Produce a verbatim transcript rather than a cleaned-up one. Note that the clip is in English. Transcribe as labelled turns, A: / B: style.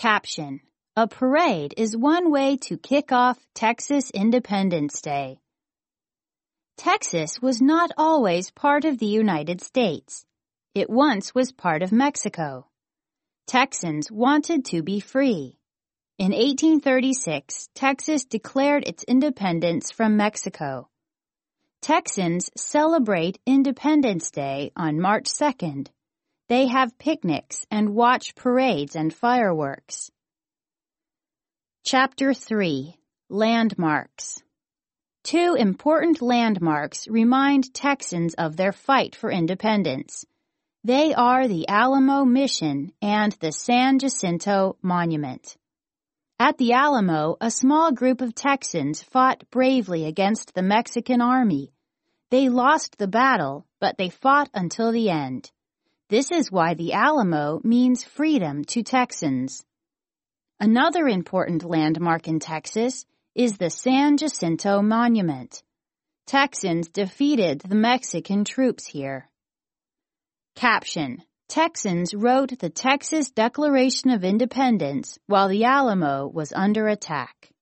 A: Caption: A parade is one way to kick off Texas Independence Day. Texas was not always part of the United States. It once was part of Mexico. Texans wanted to be free. In eighteen thirty-six, Texas declared its independence from Mexico. Texans celebrate Independence Day on March second. They have picnics and watch parades and fireworks. Chapter three. Landmarks. Two important landmarks remind Texans of their fight for independence. They are the Alamo Mission and the San Jacinto Monument. At the Alamo, a small group of Texans fought bravely against the Mexican army. They lost the battle, but they fought until the end. This is why the Alamo means freedom to Texans. Another important landmark in Texas is the San Jacinto Monument. Texans defeated the Mexican troops here. Caption: Texans wrote the Texas Declaration of Independence while the Alamo was under attack.